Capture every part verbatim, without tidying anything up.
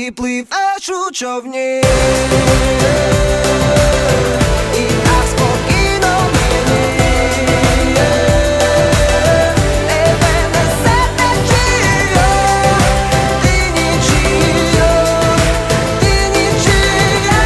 ти пливеш у човні. І так спокійно мені тебе несе течія. Ти нічия, ти нічия.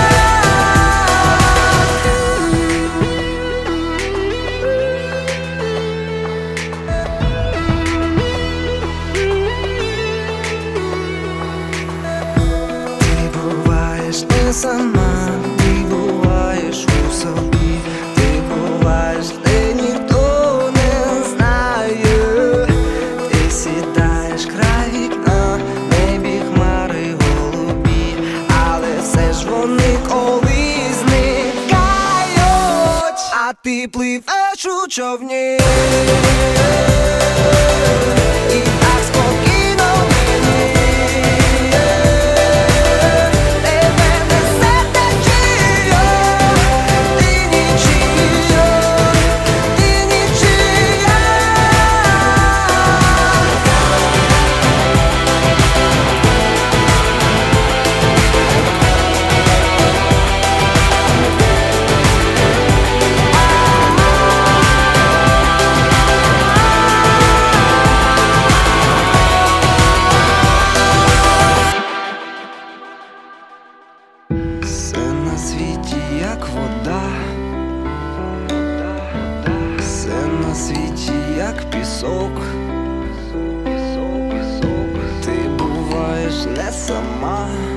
Ти буваєш не сама, ти буваєш у собі, ти буваєш, де ніхто не знає. Ти сідаєш край вікна, в небі хмари голубі, але все ж вони колись зникають, а ти пливеш у човні. І так спокійно мені тебе несе течія. Ти нічия, ти нічия. Все на світі як вода, все на світі як пісок. Ти буваєш не сама,